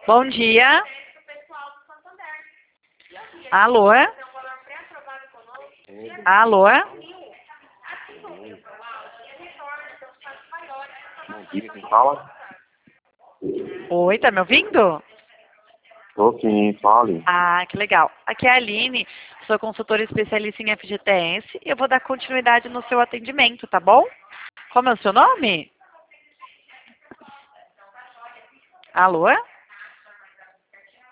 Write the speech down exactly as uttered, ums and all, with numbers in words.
Bom dia. Alô? Alô? Bom dia, quem fala? Oi, tá me ouvindo? Tô sim, fale. Ah, que legal. Aqui é a Aline, sou consultora especialista em F G T S e eu vou dar continuidade no seu atendimento, tá bom? Como é o seu nome? Alô?